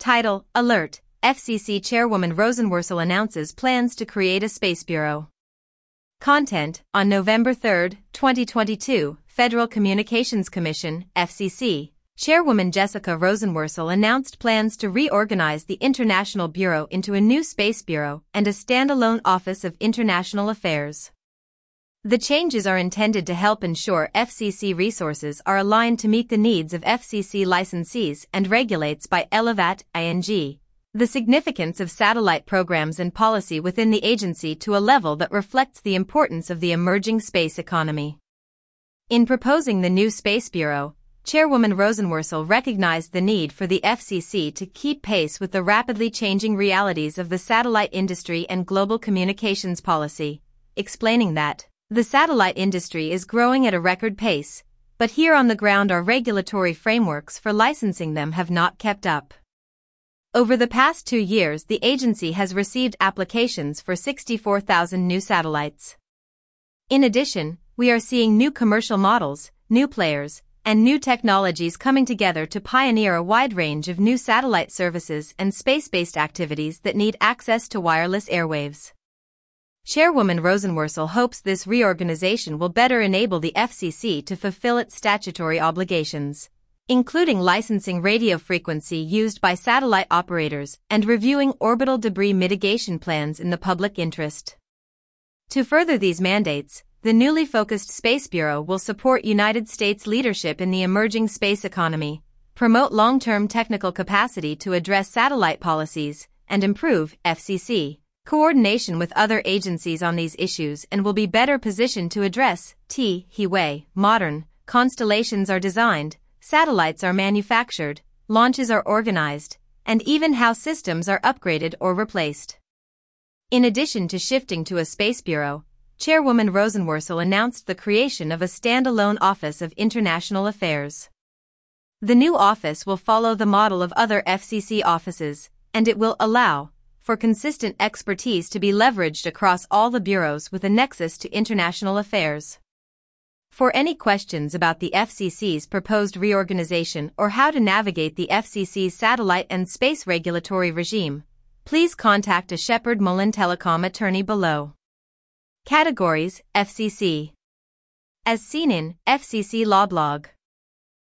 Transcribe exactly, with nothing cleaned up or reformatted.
Title: Alert, F C C Chairwoman Rosenworcel announces plans to create a space bureau. Content: on November third, twenty twenty-two, Federal Communications Commission, F C C, Chairwoman Jessica Rosenworcel announced plans to reorganize the International Bureau into a new Space Bureau and a standalone Office of International Affairs. The changes are intended to help ensure F C C resources are aligned to meet the needs of F C C licensees and regulates by Elevat I N G the significance of satellite programs and policy within the agency to a level that reflects the importance of the emerging space economy. In proposing the new Space Bureau, Chairwoman Rosenworcel recognized the need for the F C C to keep pace with the rapidly changing realities of the satellite industry and global communications policy, explaining that the satellite industry is growing at a record pace, but here on the ground our regulatory frameworks for licensing them have not kept up. Over the past two years, the agency has received applications for sixty-four thousand new satellites. In addition, we are seeing new commercial models, new players, and new technologies coming together to pioneer a wide range of new satellite services and space-based activities that need access to wireless airwaves. Chairwoman Rosenworcel hopes this reorganization will better enable the F C C to fulfill its statutory obligations, including licensing radio frequency used by satellite operators and reviewing orbital debris mitigation plans in the public interest. To further these mandates, the newly focused Space Bureau will support United States leadership in the emerging space economy, promote long-term technical capacity to address satellite policies, and improve F C C coordination with other agencies on these issues, and will be better positioned to address T he way modern constellations are designed, satellites are manufactured, launches are organized, and even how systems are upgraded or replaced. In addition to shifting to a Space Bureau, Chairwoman Rosenworcel announced the creation of a standalone Office of International Affairs. The new office will follow the model of other F C C offices, and it will allow for consistent expertise to be leveraged across all the bureaus with a nexus to international affairs. For any questions about the F C C's proposed reorganization or how to navigate the F C C's satellite and space regulatory regime, please contact a Shepherd Mullen Telecom attorney below. Categories: F C C. As seen in F C C Law Blog.